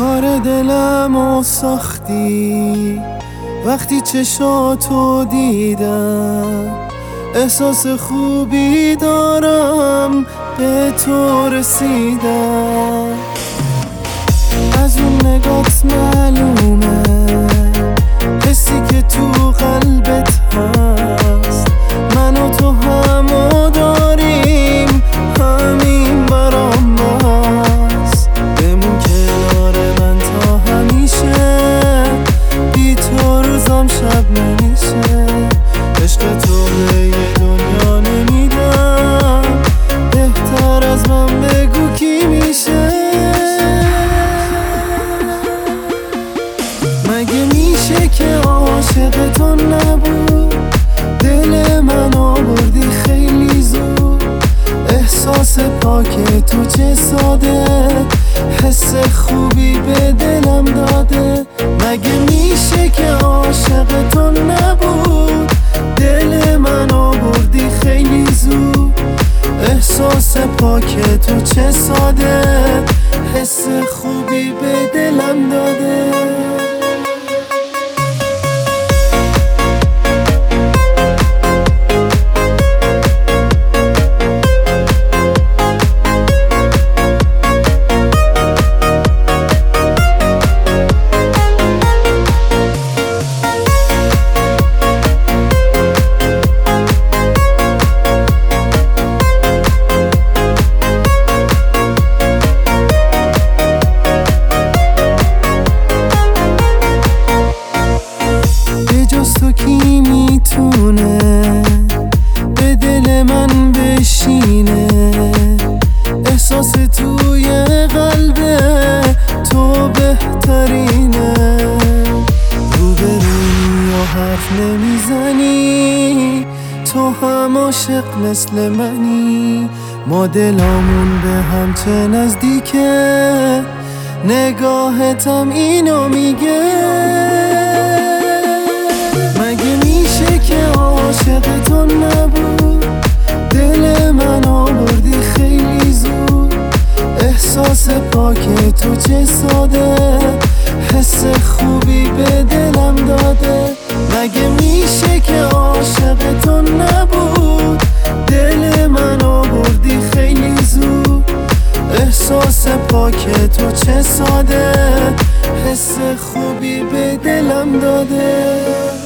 کار دلمو ساختی وقتی چشاتو دیدم، احساس خوبی دارم به تو رسیدم. از اون نگات معلومه حسی که تو قلبت هست، من و تو همو داریم، همین برام بس. بمون کنار من تا همیشه، بی تو روزم شب نمیشه. عشق تو به یه دنیا نمیدم، بهتر از من بگو کی میشه. مگه میشه که عاشق تو نبود، دل منو بردی خیلی زود. احساس پاک تو چه ساده، حس خوبی به دلم داده. مگه میشه که عاشق تو نبود، دل منو بردی خیلی زود. احساس پاک تو چه ساده، حس خوبی به دلم داده. تو کی میتونه به دل من بشینه، احساس توی قلب تو بهترینه. روبروی یا حرف نمیزنی، تو هم عاشق مثل منی. ما دلامون به هم چه نزدیکه، نگاهتم اینو میگه. مگه میشه که عاشق تو نبود، دل منو بردی خیلی زود. احساس پاک تو چه ساده، حس خوبی به دلم داده. مگه میشه که عاشق تو نبود، دل منو بردی خیلی زود. احساس پاک تو چه ساده، حس خوبی به دلم داده.